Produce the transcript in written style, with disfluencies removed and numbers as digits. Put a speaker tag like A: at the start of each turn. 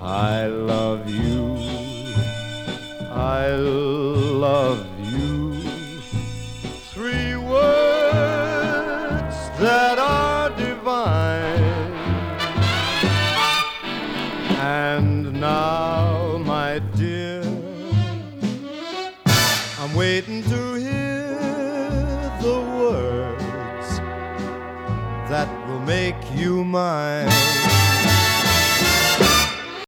A: I love you, I love you. 3 words that are divine. And now, my dear, I'm waiting to hear the words that will make you mine.